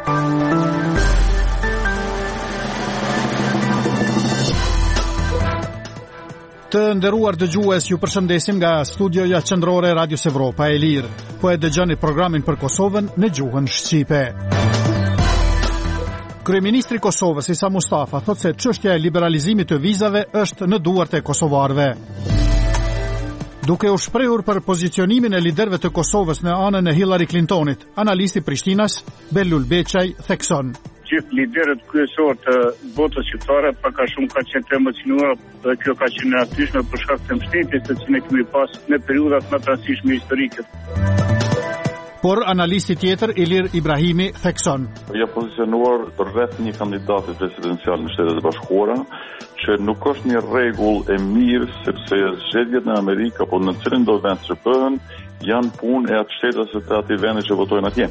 Të nderuar dëgjues, ju përshëndesim nga studioja qendrore e Radios Evropa e Lirë. Po e dëgjoni programin për Kosovën në gjuhën shqipe. Kryeministri i Kosovës Isa Mustafa thotë se çështja e liberalizimit të vizave është në duart e kosovarëve. Duke u shprehur për pozicionimin e liderëve të Kosovës në anën e Hillary Clintonit, analisti Prishtinas Belul Beçaj thekson: gjithë liderët kryesorë të botës shqiptare pak a shumë ka qenë të emocionuar dhe kjo ka qenë natyshme për shkak të mbështetjes të cilën kemi pas në periudhat më të rëndësishme historike. Por analisti tjetër Ilir Ibrahimi thekson: ja pozicionuar rreth një kandidati presidencial në Shtetet e Bashkuara, që nuk është një rregull e mirë sepse zgjedhjet në Amerikë apo në cilin do vend që bëhen janë punë e atë shtetës së atij vendi që votojnë atje.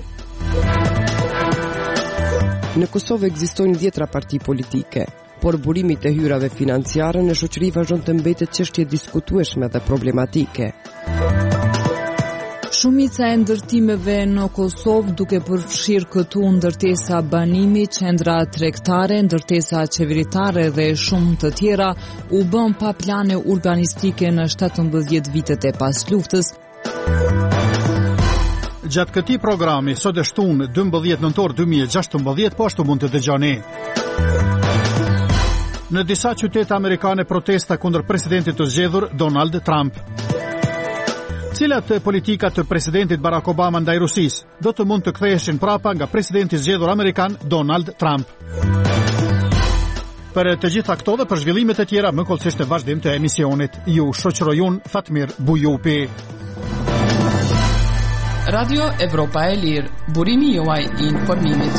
Në Kosovë ekzistojnë 10 parti politike, por burimit e hyrave financiare në shoqëri vazhdon të mbetet çështje diskutueshme dhe problematike. Shumica e ndërtimeve në Kosovë, duke përfshirë këtu ndërtesa banimi, qendra tregtare, ndërtesa qeveritare dhe shumë të tjera, u bën pa plane urbanistike në 17 vitet e pas luftës. Gjatë këtij programi, sot është shtunë 12 nëntor 2016, po ashtu mund të dëgjoni. Në disa qytete amerikane protesta kundër presidentit të zgjedhur Donald Trump. Cilat politikat të presidentit Barack Obama ndaj Rusisë do të mund të ktheheshin prapa nga presidenti zgjedhur amerikan Donald Trump? Për të gjitha këto dhe për zhvillimet e tjera më kollësisht në vazhdim të emisionit, ju shoqëroj unë Fatmir Bujupi. Radio Evropa e Lirë, burimi juaj i informimit.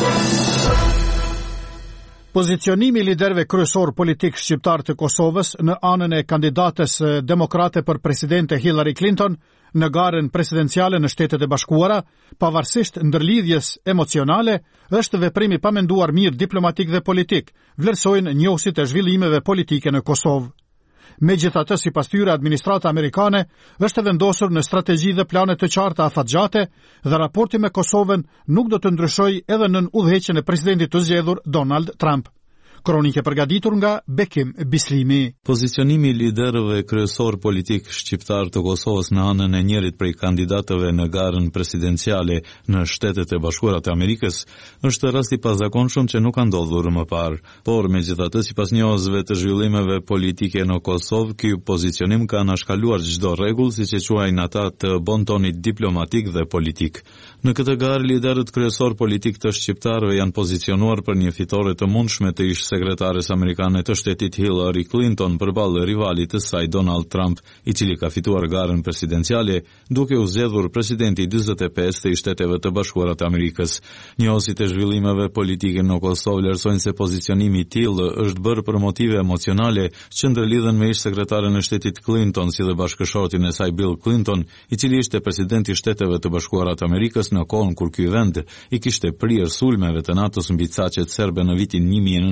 Pozicionimi i liderëve kryesor politik shqiptar të Kosovës në anën e kandidates demokrate për presidente Hillary Clinton në garën presidenciale në Shtetet e Bashkuara, pavarësisht ndërlidhjes emocionale, është veprim i pamenduar mirë diplomatik dhe politik, vlerësojnë njohësit e zhvillimeve politike në Kosovë. Megjithatë, sipas tyre, administrata amerikane është vendosur në strategji dhe plane të qarta afatgjate dhe raporti me Kosovën nuk do të ndryshojë edhe nën udhëheqjen e presidentit të zgjedhur Donald Trump. Kronike përgatitur nga Bekim Bislimi. Pozicionimi i liderëve kryesor politik shqiptar të Kosovës në anën e njërit prej kandidatëve në garën presidenciale në Shtetet e Bashkuara të Amerikës është rast i pazakonshëm që nuk ka ndodhur më parë. Por megjithatë, sipas njohësve të zhvillimeve politike në Kosovë, ky pozicionim ka anashkaluar çdo rregull, siç e quajnë ata, të bon tonit diplomatik dhe politik. Në këtë garë, liderët kryesor politik të shqiptarëve janë pozicionuar për një fitore të mundshme të ish sekretares amerikane të shtetit Hillary Clinton përballë rivalit të saj Donald Trump, i cili ka fituar garën presidenciale duke u zgjedhur presidenti 45 të Shteteve të Bashkuara të Amerikës. Njohësit e zhvillimeve politike në Kosovë vlerësojnë se pozicionimi i tillë është bërë për motive emocionale që ndërlidhen me ish sekretaren e shtetit Clinton si dhe bashkëshortin e saj Bill Clinton, i cili ishte presidenti i Shteteve të Bashkuara të Amerikës në kohën kur ky vend i kishte prirë sulmeve të NATO-s mbi caqet serbe në vitin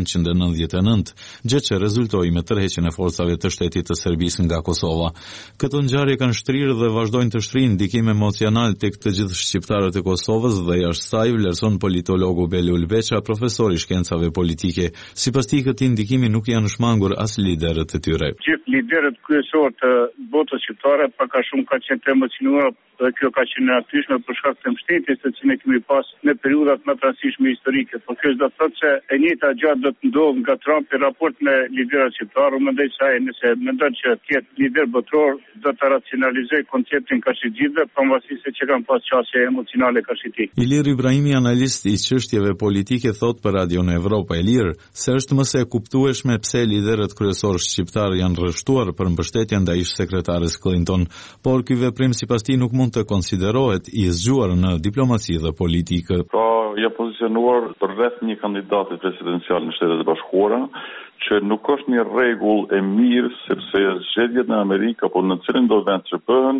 1999, gjë që rezultoi me tërheqjen e forcave të shtetit të Serbisë nga Kosova. Këto ngjarje kanë shtrirë dhe vazhdojnë të shtrinë ndikim emocional tek të gjithë shqiptarët e Kosovës dhe jashtë saj, vlerëson politologu Belul Beça, profesor i shkencave politike. Sipas tij, këtij ndikimi nuk janë shmangur as liderët e tyre. Gjithë liderët kryesor të botës shqiptare pak a shumë ka qenë të emocionuar dhe kjo ka qenë natyshme për shkak të mbështetjes të cilën kemi pas në periudhat më të rëndësishme historike. Por kjo do të thotë se e njëjta gjë do të ndodhë nga Trump në raport me liderët shqiptarë. Mendoj se ai nëse mendon që të jetë lider botror do të racionalizojë konceptin kashixhidhe, pavarësisht se që kanë pas çështje emocionale kashiti. Ilir Ibrahimi, analist i çështjeve politike, thot për Radio Evropa e Lirë se është më së kuptueshme pse liderët kryesor shqiptar janë rreshtuar për mbështetjen ndaj ish-sekretares Clinton, por ky veprim sipas tij nuk mund të konsiderohet i zgjuar në diplomaci dhe politikë. Ka ja pozicionuar rreth një kandidati presidencial në Shtetet e Bashkuara, që nuk është një rregull e mirë sepse zgjedhjet në Amerikë apo në cilin do vend që bëhen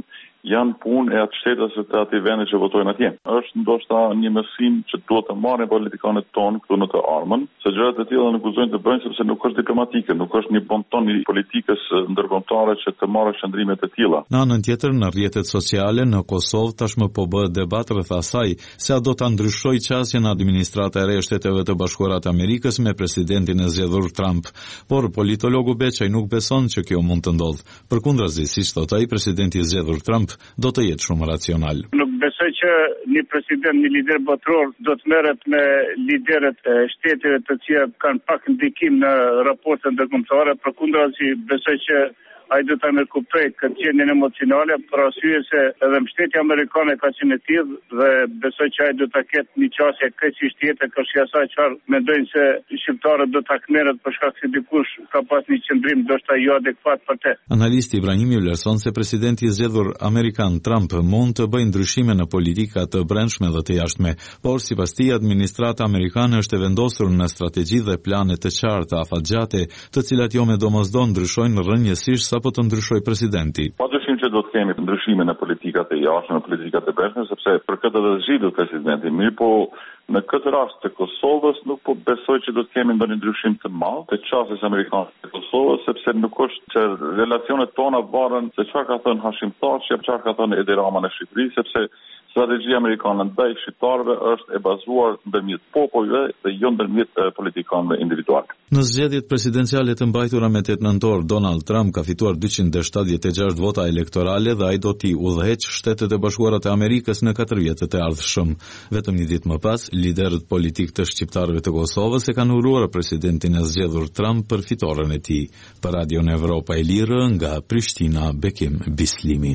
janë punë e atë shtetës së aty vendit që votojnë atje. Është ndoshta një mësim që duhet të marrin politikanët tonë këtu në të armën, se gjërat e tilla nuk guxojnë të bëjnë sepse nuk është diplomatike, nuk është një bonton i politikës ndërkombëtare që të marrë shëndrime të tilla. Në anën tjetër, në rrjetet sociale në Kosovë tashmë po bëhet debat rreth asaj se a do ta ndryshojë qasjen administrata e re e Shteteve të Bashkuara të Amerikës me presidentin e zgjedhur Trump, por politologu Beçaj nuk beson që kjo mund të ndodhë. Përkundrazi, siç thotë ai, presidenti i zgjedhur Trump do të jetë shumë racional. Nuk besoj që një president, një lider botror do të merret me liderët e shteteve të cilat kanë pak ndikim në raportet ndërkombëtare. Përkundrazi, besoj që ai do ta kuptoj këtë gjendjen emocionale, për arsye se edhe mbështetja amerikane ka qenë e tillë dhe besoj që ai do ta ketë një qasje krejtësisht tjetër, kështu asaj çfarë mendojnë se shqiptarët do ta kmerret për shkak se dikush ka pas një qendrim ndoshta jo adekuat për të. Analisti Ibrahimi vlerëson se presidenti i zgjedhur amerikan Trump mund të bëjë ndryshime në politika të brendshme dhe të jashtme, por sipas tij administrata amerikane është e vendosur në strategji dhe plane të qarta afatgjate, të cilat jo me domosdoshmë ndryshojnë rrënjësisht apo të ndryshoj presidenti. Padyshim që do të kemi ndryshime në politikat e jashtme, në politikat e brendshme, sepse për këtë do të zgjidhet presidenti. Mirë, po në këtë rast të Kosovës nuk po besoj që do të kemi ndonjë ndryshim të madh të qasjes amerikane të Kosovës, sepse nuk është që relacionet tona varen se çfarë ka thënë Hashim Thaçi, çfarë ka thënë Edi Rama në Shqipëri, sepse strategjia amerikane ndaj shqiptarëve është e bazuar ndërmjet popujve dhe jo ndërmjet politikanëve individual. Në zgjedhjet presidenciale të mbajtura me 8 nëntor, Donald Trump ka fituar 276 vota elektorale dhe ai do t'i udhëheqë Shtetet e Bashkuara të Amerikës në 4 vjetët e ardhshëm. Vetëm një ditë më pas, liderët politik të shqiptarëve të Kosovës e kanë uruar presidentin e zgjedhur Trump për fitoren e tij. Për Radion Evropa e Lirë, nga Prishtina, Bekim Bislimi.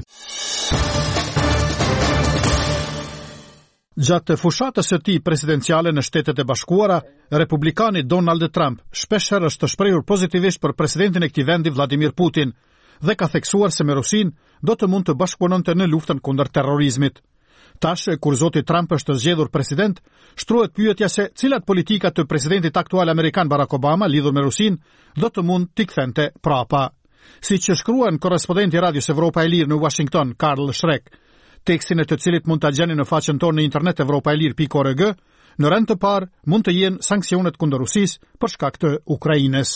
Gjatë fushatës së tij presidenciale në Shtetet e Bashkuara, republikani Donald Trump shpeshherë është shprehur pozitivisht për presidentin e këtij vendi Vladimir Putin dhe ka theksuar se me Rusinë do të mund të bashkëpunonte në luftën kundër terrorizmit. Tash, kur zoti Trump është zgjedhur president, shtrohet pyetja se cilat politika të presidentit aktual amerikan Barack Obama lidhur me Rusinë do të mund t'i kthente prapa. Siç shkruan korrespondenti Radios Evropa e Lirë në Washington, Karl Schreck, tekstin e të cilit mund ta gjeni në faqen tonë në internet evropaelir.org, në rend të parë mund të jenë sanksionet kundër Rusisë për shkak të Ukrainës.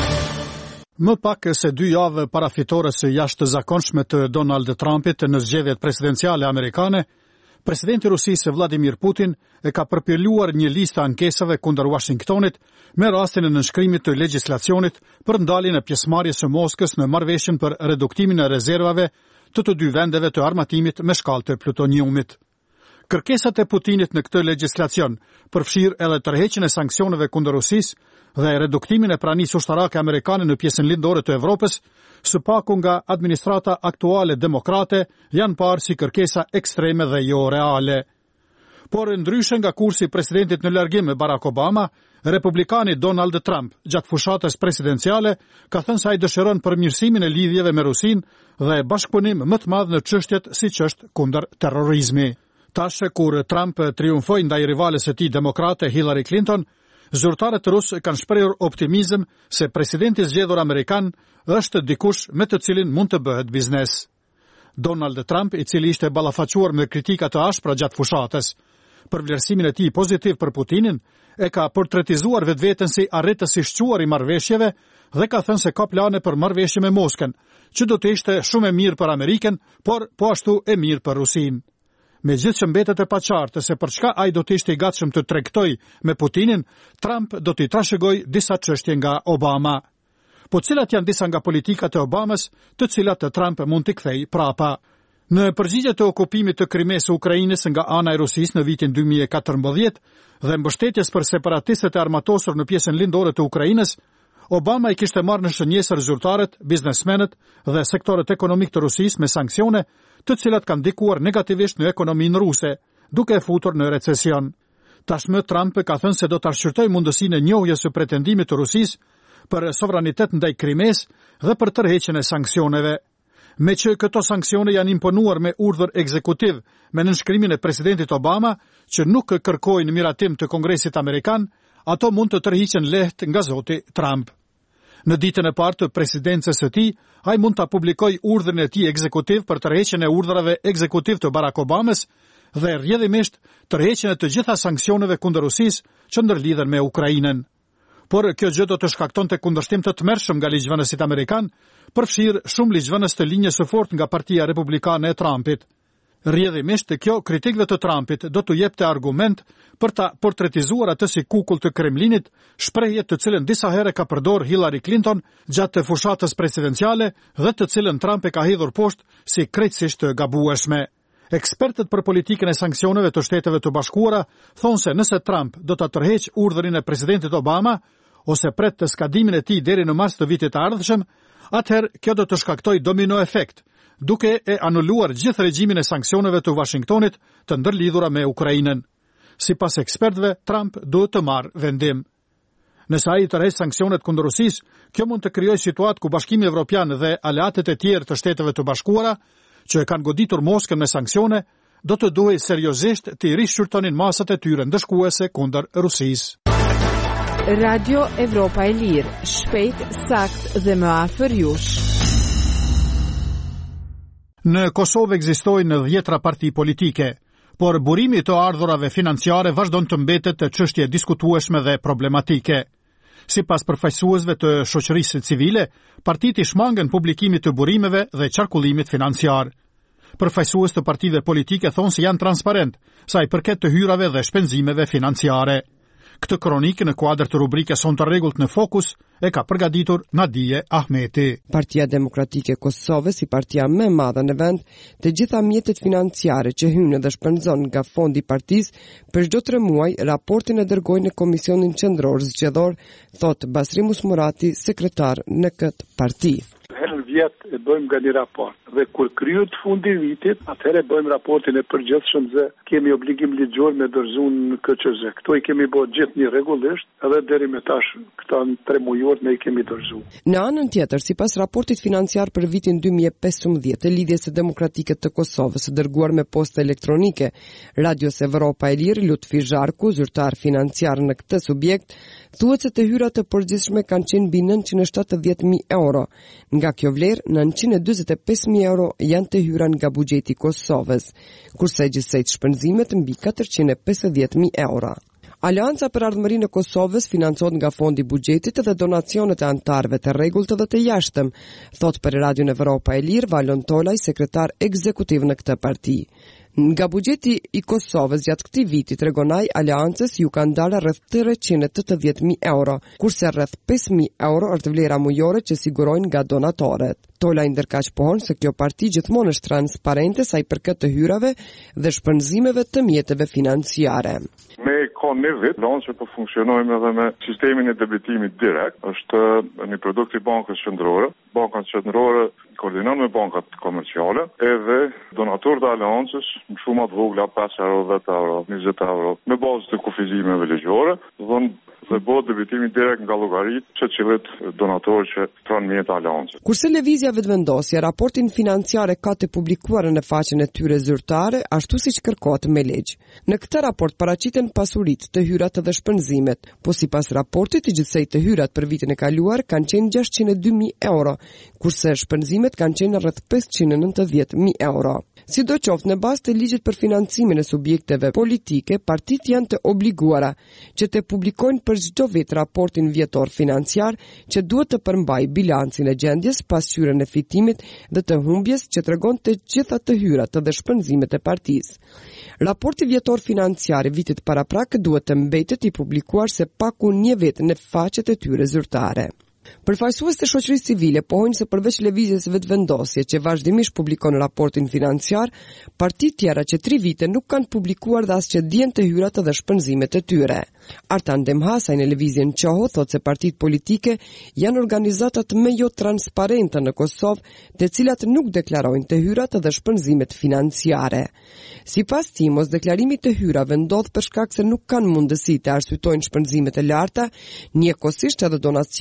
Më pak se 2 javë para fitores së jashtëzakonshme të Donald Trumpit në zgjedhjet presidenciale amerikane, presidenti i Rusisë Vladimir Putin e ka përpjeluar një listë ankesave kundër Washingtonit me rastin e nënshkrimit të legjislacionit për ndaljen e pjesëmarrjes së Moskës në marrëveshjen për reduktimin e rezervave të 2 vendeve të armatimit me shkallë të plutoniumit. Kërkesat e Putinit në këtë legjislacion përfshirë edhe tërheqjen e sanksioneve kundër Rusisë dhe reduktimin e pranisë ushtarake amerikane në pjesën lindore të Evropës, së paku nga administrata aktuale demokrate, janë parë si kërkesa ekstreme dhe jo reale. Por ndryshe nga kursi presidentit në largim me Barack Obama, republikani Donald Trump, gjatë fushatës presidenciale, ka thënë se ai dëshiron përmirësimin e lidhjeve me Rusinë dhe bashkëpunim më të madh në çështjet siç është kundër terrorizmi. Tash, kur Trump triumfoi ndaj rivales së tij demokrate Hillary Clinton, zyrtarët rusë kanë shprehur optimizëm se presidenti i zgjedhur amerikan është dikush me të cilin mund të bëhet biznes. Donald Trump, i cili ishte ballafaquar me kritika të ashpra gjatë fushatës për vlerësimin e tij pozitiv për Putinin, e ka portretizuar vetveten si arritës i shquar i marrëveshjeve dhe ka thënë se ka plane për marrëveshje me Moskën, që do të ishte shumë e mirë për Amerikën, por po ashtu e mirë për Rusinë. Megjithëse mbetet e paqartë se për çka ai do të ishte i gatshëm të tregtojë me Putinin, Trump do t'i trashëgojë disa çështje nga Obama. Po cilat janë disa nga politikat e Obamas, të cilat Trump mund t'i kthejë prapa? Në përgjigje të okupimit të Krimes së Ukrainës nga ana e Rusisë në vitin 2014 dhe mbështetjes për separatistët e armatosur në pjesën lindore të Ukrainës, Obama i kishte marrë në shënjesër zyrtarët, biznesmenët dhe sektorët ekonomik të Rusisë me sanksione, të cilat kanë ndikuar negativisht në ekonominë ruse, duke e futur në recesion. Tashmë Trump ka thënë se do të arshërtojë mundësinë e njohjes së pretendimit të Rusisë për sovranitet ndaj Krimes dhe për tërheqjen e sanksioneve. Me që këto sanksione janë imponuar me urdhër ekzekutiv me nënshkrimin e presidentit Obama, që nuk kërkojnë miratim të Kongresit Amerikan, ato mund të tërhiqen lehtë nga zoti Trump. Në ditën e parë të presidencës së tij, ai mund ta publikojë urdhrin e tij ekzekutiv për tërheqjen e urdhrave ekzekutiv të Barack Obamas dhe rrjedhimisht tërheqjen e të gjitha sanksioneve kundër Rusisë që ndërlidhen me Ukrainën. Por kjo gjë do të shkaktonte kundërshtim të tmerrshëm nga ligjvënësit amerikan, përfshirë shumë ligjvënës të linjës së fortë nga Partia Republikane e Trumpit. Rrjedhimisht kjo kritikëve të Trumpit do t'u jepte argument për ta portretizuar atë si kukull të Kremlinit, shprehje të cilën disa herë ka përdorur Hillary Clinton gjatë të fushatës presidenciale dhe të cilën Trump e ka hedhur poshtë si krejtësisht të gabueshme. Ekspertët për politikën e sanksioneve të Shteteve të Bashkuara thonë se nëse Trump do ta tërheqë urdhrin e presidentit Obama ose pret të skadimin e tij deri në mars të vitit të ardhshëm, atëherë kjo do të shkaktojë domino efekt, duke e anuluar gjithë regjimin e sanksioneve të Washingtonit të ndërlidhura me Ukrainën. Sipas ekspertëve, Trump duhet të marrë vendim. Nëse ai tërheq sanksionet kundër Rusisë, kjo mund të krijojë situatë ku Bashkimi Evropian dhe aleatët e tjerë të Shteteve të Bashkuara, që e kanë goditur Moskën me sanksione, do të duhej seriozisht të rishqyrtonin masat e tyre ndëshkuese kundër Rusisë. Radio Evropa e Lirë, shpejt, sakt dhe më afër jush. Në Kosovë ekzistojnë 10 parti politike, por burimi të ardhurave financiare vazhdon të mbetet të çështje diskutueshme dhe problematike. Sipas përfaqësuesve të shoqërisë civile, partitë shmangen publikimit të burimeve dhe qarkullimit financiar. Përfaqësues të partive politike thonë se janë transparent sa i përket të hyrave dhe shpenzimeve financiare. Këtë kronikë në kuadër të rubrikës Son të rregullt në Fokus e ka përgatitur Nadije Ahmeti. Partia Demokratike e Kosovës, si partia më e madhe në vend, të gjitha mjetet financiare që hynë dhe shpenzon nga fondi i partisë për çdo 3 muaj raportin e dërgojnë në Komisionin Qendror Zgjedhor, thot Basri Musmurati, sekretar në këtë parti. Herën vjet e bëjmë nga një raport dhe kur kryhet fundi i vitit, atëherë bëjmë raportin e përgjithshëm se kemi obligim ligjor me dorëzuar në KQZ. Këto i kemi bërë gjithnjë rregullisht, edhe deri më tash këta 3 mujor ne i kemi dorëzuar. Në anën tjetër, sipas raportit financiar për vitin 2015 të Lidhjes së Demokratike të Kosovës, dërguar me postë elektronike, Radios Evropa e Lirë, Lutfi Zharku, zyrtar financiar në këtë subjekt, thuhet se të hyrat të përgjithshme kanë qenë mbi 970.000 euro. Nga kjo vlerë, 945.000 euro janë të hyra nga buxheti i Kosovës, kurse gjithsejt shpenzimet mbi 450.000 euro. Alianca për Ardhmërinë e Kosovës financohet nga fondi i buxhetit dhe donacionet e anëtarëve të rregullt dhe të jashtëm, thot për Radion Evropa e Lirë Valon Tolaj, sekretar ekzekutiv në këtë parti. Nga buxheti i Kosovës gjatë këtij viti, tregon ai, aleancës ju kanë dalë rreth 380.000 euro, kurse rreth 5.000 euro është vlera mujore që sigurojnë nga donatorët. Tola ndërkaq pohon se kjo parti gjithmonë është transparente sa i përket të hyrave dhe shpenzimeve të mjeteve financiare. Me ka një vit, lanë që po funksionojmë edhe me sistemin e debitimit direkt, është një produkt i bankës qendrore. Banka qendrore koordinon me bankat komerciale edhe donatorët e aleancës në shumë të vogla 5 euro, 10 euro, 20 euro, në bazë të kufizimeve ligjore, dhe bëhet debitimi direkt nga llogaritë që cilët donatorë që pranë mjet aleancës. Kurse lëvizja vetëvendosje raportin financiar ka të publikuar në faqen e tyre zyrtare, ashtu siç kërkohet me ligj. Në këtë raport paraqiten pasuritë, të hyrat dhe shpenzimet, po sipas raportit të gjithsej të hyrat për vitin e kaluar kanë qenë 602.000 euro, kurse shpenzimet kanë qenë rreth 590.000 euro. Sidoqoftë, në bazë të ligjit për financimin e subjekteve politike, partitë janë të obliguara që të publikojnë për çdo vit raportin vjetor financiar që duhet të përmbajë bilancin e gjendjes, pasqyrën e fitimit dhe të humbjes që tregon të gjitha të hyrat dhe shpenzimet e partisë. Raporti vjetor financiar i vitit paraprak duhet të mbetet i publikuar se paku një vit në faqet e tyre zyrtare. Përfaqësues të shoqërisë civile pohojnë se përveç lëvizjes vetëvendosje që vazhdimisht publikon raportin financiar, partitë tjera që 3 vite nuk kanë publikuar dhe as që dihen të hyrat dhe shpenzimet e tyre. Artan Demhasaj në lëvizjen Qoho thot se partitë politike janë organizatat më jo transparente në Kosovë, të cilat nuk deklarojnë të hyrat dhe shpenzimet financiare. Sipas tij, mosdeklarimi të hyrave ndodh për shkak se nuk kanë mundësi të arsyetojnë shpenzimet e larta, njëkohësisht edhe donacionet që në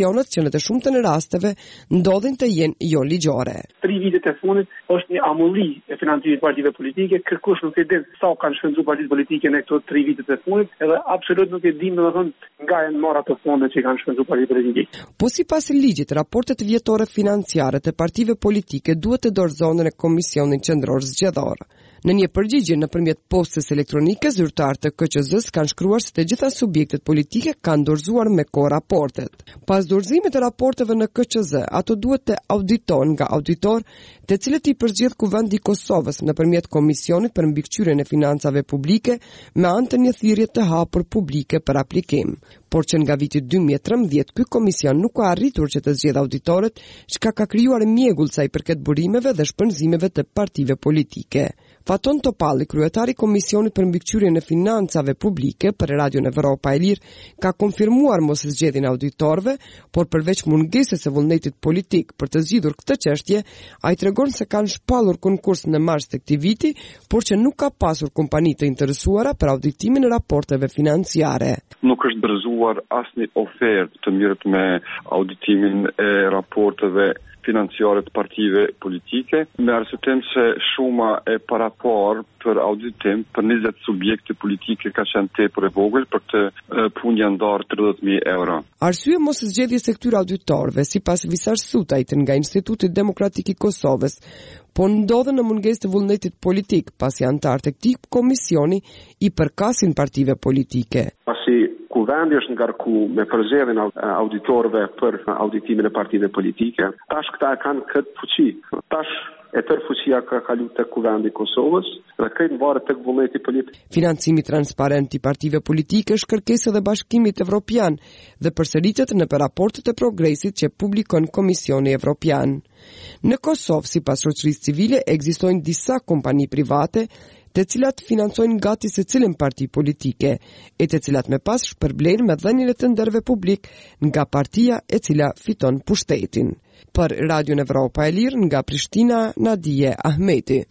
të shumtën e rasteve ndodhin të jenë jo ligjore. 3 vitet e fundit është një amulli e financimit të partive politike, kërkush nuk e din sa kanë shpenzuar partitë politike në këto 3 vitet e fundit, edhe absolut nuk e dim domethënë nga janë marrë ato fonde që kanë shpenzuar partitë politike. Po sipas ligjit, raportet vjetore financiare të partive politike duhet të dorëzohen në Komisionin Qendror Zgjedhor. Në një përgjigje nëpërmjet postës elektronike, zyrtarët të KQZ-s kanë shkruar se të gjitha subjektet politike kanë dorëzuar me kohë raportet. Pas dorëzimit të raporteve në KQZ, ato duhet të auditohen nga auditor, të cilët i përgjigjet Kuvendi i Kosovës nëpërmjet Komisionit për mbikëqyrjen e financave publike me anë të një thirrje të hapur publike për aplikim. Por që nga viti 2013, ky komision nuk ka arritur që të zgjedhë auditorët, çka ka krijuar mjegull sa i përket burimeve dhe shpenzimeve të partive politike. Faton Topalli, kryetari i Komisionit për mbikëqyrjen e financave publike për Radion Evropa e Lirë, ka konfirmuar mos zgjedhjen e auditorëve, por përveç mungesës së vullnetit politik për të zgjidhur këtë çështje, ai tregon se kanë shpallur konkurs në mars të këtij viti, por që nuk ka pasur kompani të interesuara për auditimin e raporteve financiare. Nuk është bërzuar asnjë ofertë të mirët me auditimin e raporteve financiare të partive politike, me arsyetëm se shuma e parapar për auditim për 20 subjekte politike ka qenë tepër e vogël për të punë janë ndarë 30.000 euro. Arsye mos zgjedhjes së këtyre auditorëve, sipas Visar Sutajt nga Instituti Demokratik i Kosovës, po ndodhen në mungesë të vullnetit politik, pasi anëtarët e këtij komisioni i përkasin partive politike. Pasi Kuvendi është ngarku me përzgjedhjen e auditorëve për auditimin e partive politike, tash këta kanë këtë fuqi. Tash e tërë fuqia ka kalu tek Kuvendi i Kosovës dhe krejt varet tek vullneti politik. Financimi transparent i partive politike është kërkesë edhe Bashkimit Evropian dhe përsëritet në raportet e progresit që publikon Komisioni Evropian. Në Kosovë, sipas shoqërisë civile, ekzistojnë disa kompani private të cilat financojnë gati se cilën parti politike, e të cilat me pas shpërblejnë me dhënien e të nderve publik nga partia e cila fiton pushtetin. Për Radion Evropa e Lirë nga Prishtina, Nadije Ahmeti.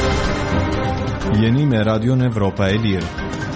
Jeni me Radion Evropa e Lirë.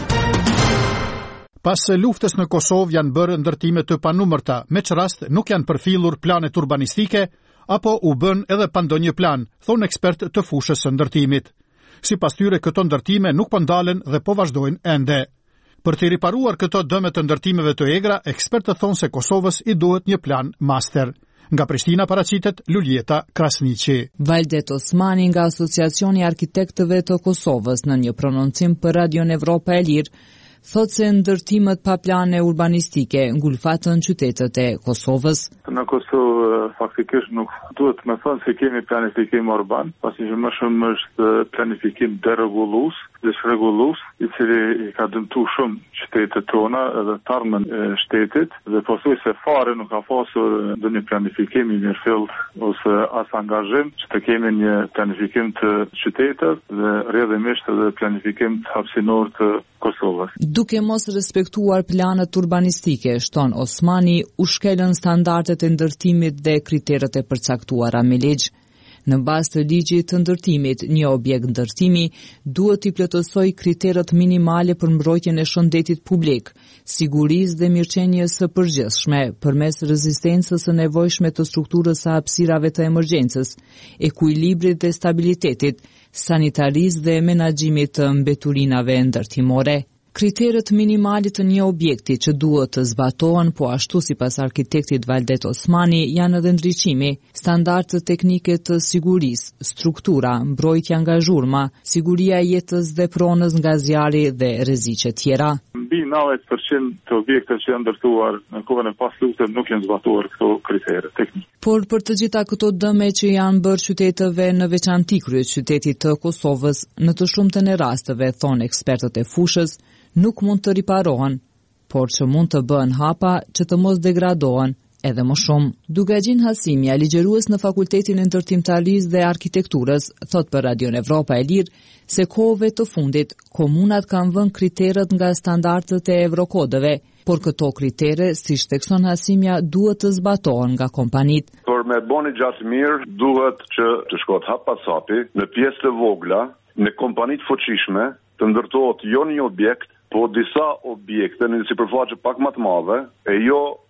Pas luftës në Kosovë janë bërë ndërtime të panumërta, me që rast nuk janë përfillur planet urbanistike, apo u bën edhe pa ndonjë plan, thonë ekspert të fushës së ndërtimit. Sipas tyre këto ndërtime nuk po ndalen dhe po vazhdojnë ende. Për të riparuar këto dëme të ndërtimeve të egra, ekspertët thonë se Kosovës i duhet një plan master. Nga Prishtina paraqitet Luljeta Krasniqi. Valdet Osmani nga Asociacioni i Arkitektëve të Kosovës në një prononcim për Radion Evropa e Lirë thotë se ndërtimet pa plane urbanistike ngulfatën qytetet e Kosovës. Në Kosovë faktikisht nuk duhet me thënë se kemi planifikim urban, pasi që më shumë është planifikim deregullues, dëshregullues, i cili i ka dëmtu shumë qytetet tona edhe të ardhmen e shtetit, dhe pothuaj se fare nuk ka pasur ndonjë planifikim i mirëfillt ose as angazhim që të kemi një planifikim të qytetet dhe rrjedhimisht edhe planifikim të hapësinor të Kosovës. Duke mos respektuar planet urbanistike, shton Osmani, u shkelën standardet e ndërtimit dhe kriteret e përcaktuara me ligj. Në bazë të ligjit të ndërtimit, një objekt ndërtimi duhet t'i plotësojë kriteret minimale për mbrojtjen e shëndetit publik, sigurisë dhe mirëqenies së përgjithshme përmes rezistencës së nevojshme të strukturës së hapësirave të emergjencës, ekuilibrit dhe stabilitetit, sanitarisë dhe menaxhimit të mbeturinave ndërtimore. Kriteret minimale të një objekti që duhet të zbatohen, po ashtu sipas arkitektit Valdet Osmani, janë edhe ndriçimi, standardet teknike të sigurisë, struktura, mbrojtja nga zhurma, siguria e jetës dhe pronës nga zjarri dhe rreziqe tjera. Mbi 90% të objektet që janë ndërtuar në kohën e pas luftës nuk janë zbatuar këto kritere teknike. Por për të gjitha këto dëme që janë bërë qyteteve, në veçanti kryeqytetit të Kosovës, në të shumtën e rasteve, thonë ekspertët e fushës, nuk mund të riparohen, por që mund të bëhen hapa që të mos degradohen edhe më shumë. Dugagjin Hasimja, ligjërues në Fakultetin e Ndërtimtarisë dhe Arkitekturës, thot për Radion Evropa e Lirë se kohëve të fundit komunat kanë vënë kriteret nga standardet e Evrokodëve, por këto kritere, si shtekson Hasimja, duhet të zbatohen nga kompanit. Por me boni gjatë mirë, duhet që të shkot hap pas hapi në pjesë të vogla, në kompanit fuqishme, të ndërtohet jo një objekt, po disa objekte në sipërfaqe pak më të madhe, e jo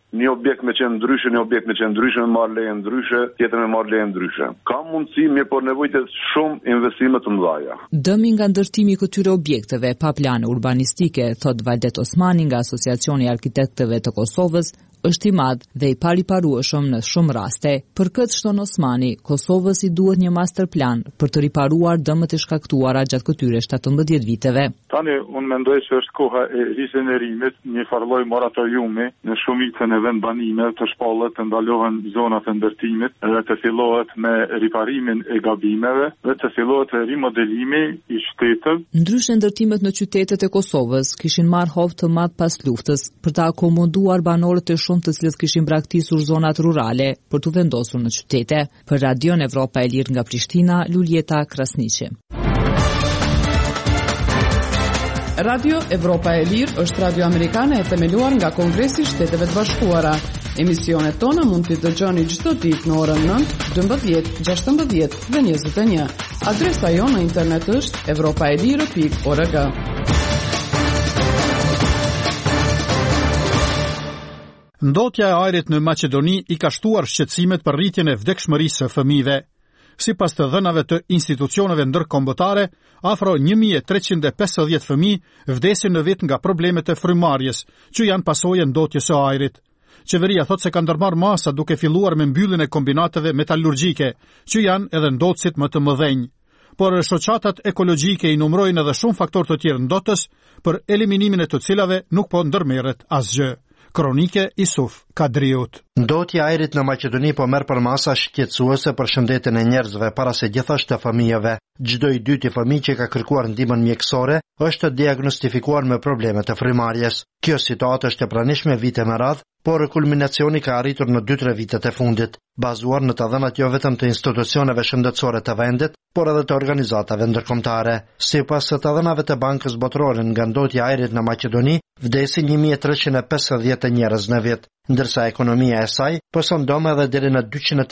një objekt me qenë ndryshe, një objekt me qenë ndryshe me marrë leje ndryshe, tjetër me marrë leje ndryshe. Ka mundësi, mirë por nevojtet shumë investime të mëdha. Dëmi nga ndërtimi i këtyre objekteve pa plane urbanistike, thot Valdet Osmani nga Asociacioni i Arkitektëve të Kosovës, është i madh dhe i pariparueshëm në shumë raste. Për këtë, shton Osmani, Kosovës i duhet një master plan për të riparuar dëmët e shkaktuara gjatë këtyre 17 viteve. Tani unë mendoj se është koha e rigenerimit, një farlloj moratoriumi në shumicën e vendbanimeve të shpallët të ndalohen zonat e ndërtimit dhe të fillohet me riparimin e gabimeve dhe të fillohet rimodelimi i shtetëve. Ndryshe, ndërtimet në qytetet e Kosovës kishin marrë hovë të madh pas luftës për të akomoduar banorët e shumë të cilët kishin braktisur zonat rurale për të vendosur në qytete. Për Radion Evropa e Lirë nga Prishtina, Luljeta Krasniqi. Radio Evropa e Lirë është radio amerikane e themeluar nga Kongresi i Shteteve të Bashkuara. Emisionet tona mund t'i dëgjoni çdo ditë në orën 9, 12, 16 dhe 21. Adresa jonë në internet është europaelire.org. Ndotja e ajrit në Maqedoni i ka shtuar shqetësimet për rritjen e vdekshmërisë së fëmijëve. Sipas të dhënave të institucioneve ndërkombëtare, afro 1350 fëmijë vdesin në vit nga problemet e frymarrjes, që janë pasojë ndotjes së ajrit. Qeveria thot se ka ndërmarrë masa duke filluar me mbylljen e kombinateve metallurgjike, që janë edhe ndotësit më të mëdhenj. Por shoqatat ekologjike i numrojnë edhe shumë faktorë të tjerë ndotës, për eliminimin e të cilave nuk po ndërmerret asgjë. Kronike Isuf Kadriut. Ndotja e ajrit në Maqedoni po merr për masa shqetësuese për shëndetin e njerëzve, para se gjithashtu të fëmijëve. Çdo i dyti fëmijë që ka kërkuar ndihmën mjekësore është diagnostifikuar me probleme të frymarrjes. Kjo situatë është e pranishme vite me radhë, por kulminacioni ka arritur në 2-3 vitet e fundit, bazuar në të dhënat jo vetëm të institucioneve shëndetësore të vendit, por edhe të organizatave ndërkombëtare. Sipas të dhënave të Bankës Botërore, nga ndotja e ajrit në Maqedoni vdesin 1350 njerëz në vit, ndërsa ekonomia e saj poson dome edhe deri në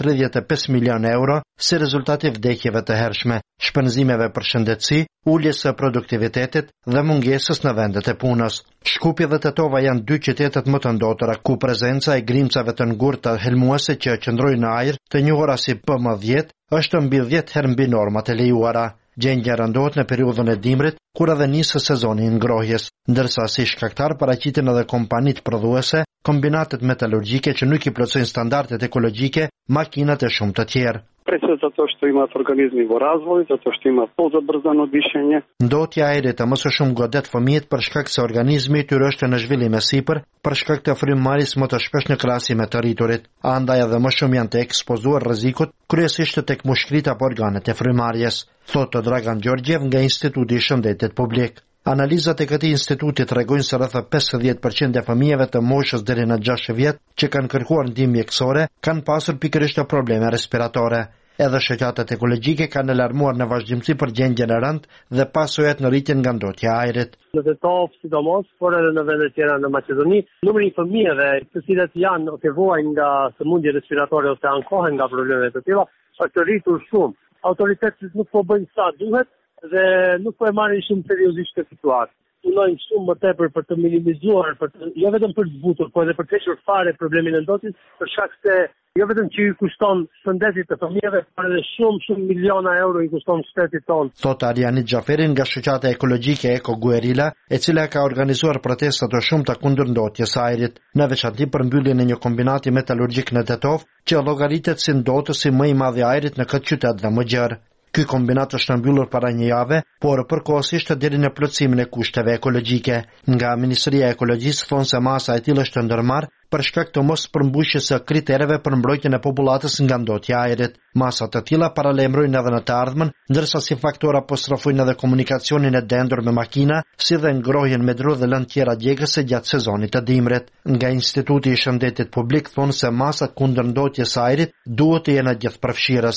235 milion euro si rezultati vdekjeve të hershme, shpenzimeve për shëndetësi, uljes së produktivitetit dhe mungesës në vendet e punës. Shkupi dhe Tetova janë 2 qytetet më të ndotura ku prezenca e grimcave të ngurta helmuese që qëndrojnë në ajër, të njohura si PM10, është mbi 10 herë mbi normat e lejuara. Gjendja rëndohet në periudhën e dimrit, kur edhe nisë sezoni i ngrohjes, ndërsa si shkaktar paraqiten edhe kompanitë prodhuese, kombinatet metallurgjike që nuk i plotësojnë standardet ekologjike, makinat e shumë të tjerë. Prese zato što imate organizmi u razvoju, zato što ima pozabrzano dišenje. Ndotja e ajrit më së shumë godet fëmijët për shkak se organizmi i tyre është në zhvillim e sipër, për shkak të frymëmarrjes më të shpesh në krahasime të rriturit. Andaj edhe më shumë janë të ekspozuar rrezikut, kryesisht tek mushkrit apo organet e frymëmarrjes, thotë Dragan Gjorgjev nga Instituti i Shëndetit Publik. Analizat e këtij instituti tregojnë se rreth 50% e fëmijëve të moshës deri në 6 vjet që kanë kërkuar ndihmë mjekësore kanë pasur pikërisht probleme respiratore. Edhe shoqatat ekologjike kanë alarmuar në vazhdimsi për gjendjen e rëndë dhe pasojat në rritjen nga ndotja e ajrit. Në Tetov, sidomos, por edhe në vende tjera në Maqedoni, numri i fëmijëve të cilët janë vuajnë nga sëmundje respiratore ose ankohen nga probleme të tilla është rritur shumë. Autoritetet nuk po bëjnë sa duhet dhe nuk po e marrin shumë seriozisht këtë situatë. Punojnë shumë më tepër për të minimizuar, jo vetëm për të zbutur, por edhe për të hequr fare problemin e ndotjes, për shkak se jo vetëm që i kushton shëndetit të fëmijëve, por edhe shumë miliona euro i kushton shtetit tonë. Thot Ariani Xhaferin nga shoqata ekologjike Eko Guerilla, e cila ka organizuar protesta të shumta kundër ndotjes së ajrit, në veçantë për mbylljen e një kombinati metallurgjik në Tetov, që llogaritet si ndotësi më i madh i ajrit në këtë qytet dhe më gjerë. Ky kombinat është mbyllur para një jave, por përkohësisht deri në plotësimin e kushteve ekologjike. Nga Ministria e Ekologjisë thonë se masa e tillë është ndërmarrë për shkak të mos përmbushjes së kritereve për mbrojtjen e popullatës nga ndotja e ajrit. Masa të tilla paralajmërojnë edhe në të ardhmen, ndërsa si faktor apostrofojnë edhe komunikacionin e dendur me makina, si dhe ngrohjen me dru dhe lëndë tjera djegëse gjatë sezonit të dimrit. Nga Instituti i Shëndetit Publik thonë se masat kundër ndotjes së ajrit duhet të jenë gjithëpërfshirëse.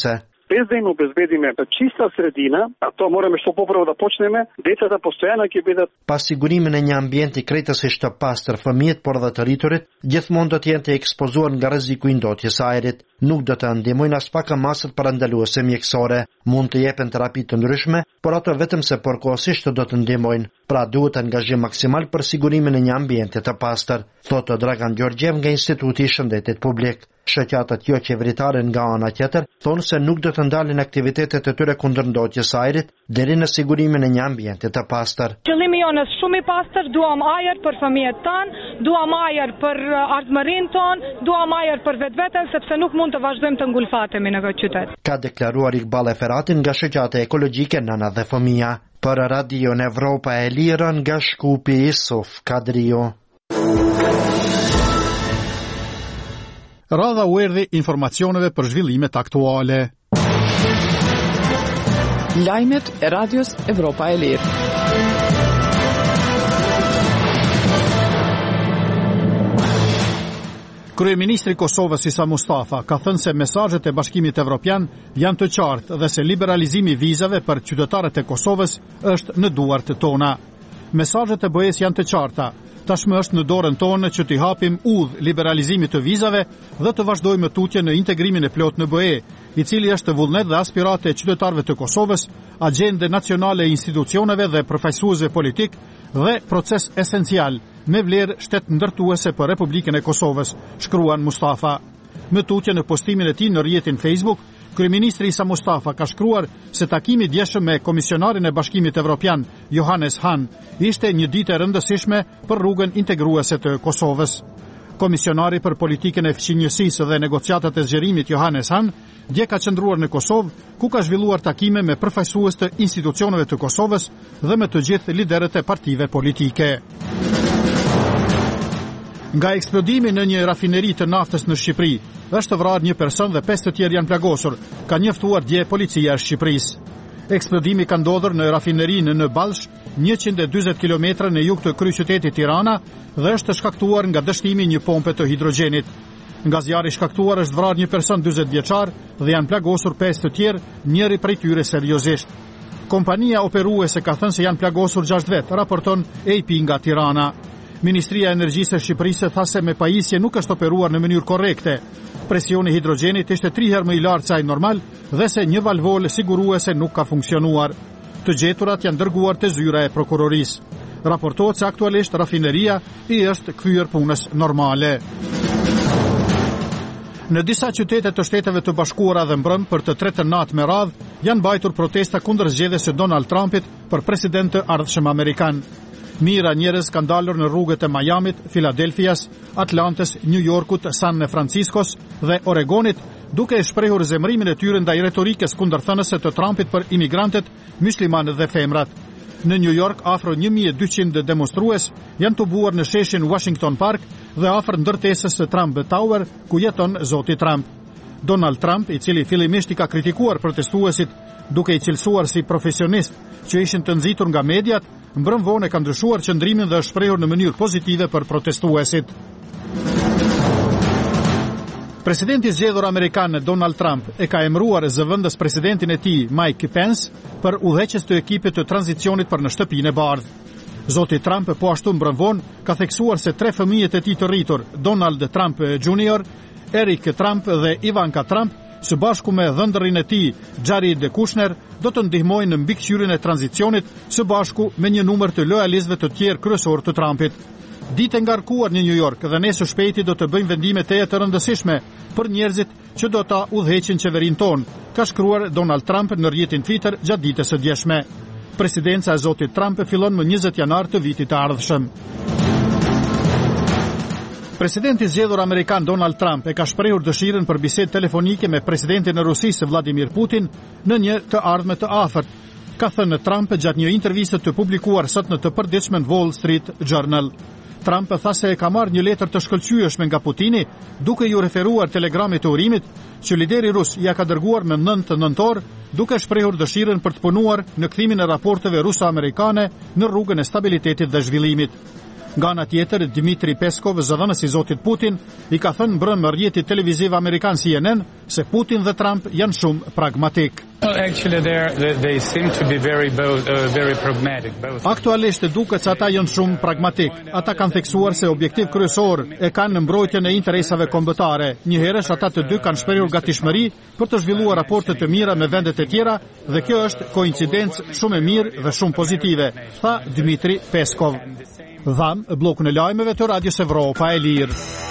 без да им обезбедиме чиста средина, а тоа мораме што попрво да почнеме, децата постојано ќе бидат. Pasigurimin e një ambienti krejtësisht të pastër, fëmijët por dhe të rriturit gjithmonë do të jenë të ekspozuar nga rreziku i ndotjes së ajrit. Nuk do të ndihmojnë as pak masat parandaluese mjekësore. Mund të jepen terapi të ndryshme, por ato vetëm se përkohësisht do të ndihmojnë. Pra duhet angazhim maksimal për sigurimin e një ambienti të pastër, thotë Dragan Gjorgjev nga Instituti i Shëndetit Publik. Shoqatat jo qeveritare nga ana tjetër thonë se nuk do të ndalin aktivitetet e tyre kundër ndotjes së ajrit deri në sigurimin e një ambienti të pastër. Qëllimi jonë është shumë i pastër, duam ajër për fëmijët tanë, duam ajër për ardhmërinë tonë, duam ajër për vetveten sepse nuk mund të vazhdojmë të ngulfatemi në këtë qytet. Ka deklaruar Iqbal Ferati nga shoqata ekologjike Nana dhe Fëmia. Për Radio Evropa e Lirë nga Shkupi Isuf Kadrio. Radha u erdhi informacioneve për zhvillimet aktuale. Lajmet e Radios Evropa e Lirë. Kryeministri i Kosovës Isa Mustafa ka thënë se mesazhet e Bashkimit Evropian janë të qartë dhe se liberalizimi i vizave për qytetarët e Kosovës është në duart tona. Mesazhet e BE-s janë të qarta. Tashmë është në dorën tonë që t'i hapim udhë liberalizimit të vizave dhe të vazhdojmë tutje në integrimin e plot në BE, i cili është vullnet dhe aspirate e qytetarëve të Kosovës, agjende nacionale e institucioneve dhe përfaqësuesve politik dhe proces esencial me vlerë shtet ndërtuese për Republikën e Kosovës, shkruan Mustafa. Më tutje në postimin e tij në rrjetin Facebook, Kryeministri Isa Mustafa ka shkruar se takimi i djeshëm me Komisionarin e Bashkimit Evropian, Johannes Hahn, ishte një ditë e rëndësishme për rrugën integruese të Kosovës. Komisionari për politikën e fqinjësisë dhe negociatat e zgjerimit Johannes Hahn dje ka qëndruar në Kosovë, ku ka zhvilluar takime me përfaqësues të institucioneve të Kosovës dhe me të gjithë liderët e partive politike. Nga eksplodimi në një rafineri të naftës në Shqipëri, është vrarë një person dhe 5 të tjerë janë plagosur, ka njoftuar dje policia e Shqipërisë. Eksplodimi ka ndodhur në rafinerinë në Ballsh, 140 km në jug të kryeqytetit Tirana dhe është shkaktuar nga dështimi një pompe të hidrogenit. Nga zjarri shkaktuar është vrarë një person 40 vjeçar dhe janë plagosur 5 të tjerë, njëri prej tyre seriozisht. Kompania operuese ka thënë se janë plagosur 6 vetë, raporton AP nga Tirana. Ministria e Energjisë e Shqipërisë tha se me pajisje nuk është operuar në mënyrë korrekte. Presioni i hidrogenit ishte 3 herë më i lartë se ai normal dhe se një valvole siguruese nuk ka funksionuar. Të gjeturat janë dërguar te zyra e prokurorisë. Raportohet se aktualisht rafineria i është kthyer punës normale. Në disa qytete të Shteteve të Bashkuara dhe mbrëm për të tretën natë me radhë janë mbajtur protesta kundër zgjedhjes së Donald Trumpit për president të ardhshëm amerikan. Mira njerëz kanë dalur në rrugët e Miamit, Filadelfias, Atlantes, New Yorkut, San Franciscos dhe Oregonit, duke e shprehur zemrimin e tyre ndaj retorikës kundërthënëse të Trumpit për imigrantët, muslimanët dhe femrat. Në New York, afro 1200 demonstrues janë tubuar në sheshin Washington Park dhe afër ndërtesës së Trump Tower, ku jeton zoti Trump. Donald Trump, i cili fillimisht i ka kritikuar protestuesit, duke i cilësuar si profesionist që ishin të nxitur nga mediat, mbrëm vonë ka ndryshuar qëndrimin dhe është shprehur në mënyrë pozitive për protestuesit. Presidenti i zgjedhur amerikan Donald Trump e ka emëruar zëvendës presidentin e tij Mike Pence për udhëheqës të ekipit të tranzicionit për në shtëpinë e bardhë. Zoti Trump po ashtu mbrëm vonë ka theksuar se 3 fëmijët e tij të rritur, Donald Trump Jr., Eric Trump dhe Ivanka Trump, së bashku me dhëndërin e tij Jared Kushner, do të ndihmojnë në mbikëqyrjen e tranzicionit së bashku me një numër të lojalistëve të tjerë kryesor të Trumpit. Ditë e ngarkuar në New York dhe ne së shpejti do të bëjmë vendime të rëndësishme për njerëzit që do ta udhëheqin qeverinë tonë, ka shkruar Donald Trump në rrjetin Twitter gjatë ditës së djeshme. Presidenca e zotit Trump fillon më 20 janar të vitit të ardhshëm. Presidenti i zgjedhur amerikan Donald Trump e ka shprehur dëshirën për bisedë telefonike me presidentin e Rusisë Vladimir Putin në një të ardhme të afërt, ka thënë Trump gjatë një interviste të publikuar sot në të përditshmen Wall Street Journal. Trump tha se e ka marrë një letër të shkëlqyeshme nga Putini, duke ju referuar telegramit të urimit që lideri rus ja ka dërguar në 9 nëntor, duke shprehur dëshirën për të punuar në kthimin e raporteve ruso-amerikane në rrugën e stabilitetit dhe zhvillimit. Nga ana tjetër, Dmitri Peskov, zëdhënës i zotit Putin, i ka thënë mbrëmë në rrjeti televiziv amerikan CNN se Putin dhe Trump janë shumë pragmatik. Aktualisht duket se ata janë shumë pragmatik. Ata kanë theksuar se objektiv kryesor e kanë në mbrojtjen e interesave kombëtare. Njëherësh ata të dy kanë shprehur gatishmëri për të zhvilluar raporte të mira me vendet e tjera dhe kjo është koincidencë shumë e mirë dhe shumë pozitive, tha Dmitri Peskov. Dham blokun e lajmeve të Radios Evropa e Lirë.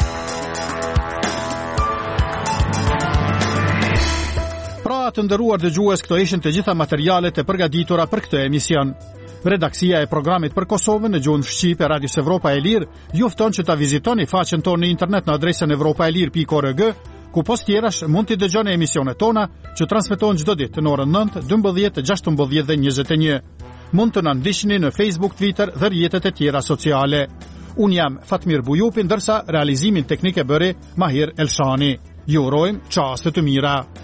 Pra të nderuar dëgjues, këto ishin të gjitha materialet e përgatitura për këtë emision. Redaksia e programit për Kosovën në gjuhën shqipe Radios Evropa e Lirë ju fton që ta vizitoni faqen tonë në internet në adresën evropaelir.org, ku post tjerash mund t'i dëgjoni emisionet tona që transmetohen çdo ditë në orën 9, 12, 16 dhe 21. Mund të na ndiqni në Facebook, Twitter dhe rrjetet e tjera sociale. Unë jam Fatmir Bujupi, ndërsa realizimin teknik e bëri Mahir Elshani. Ju urojmë çaste të mira.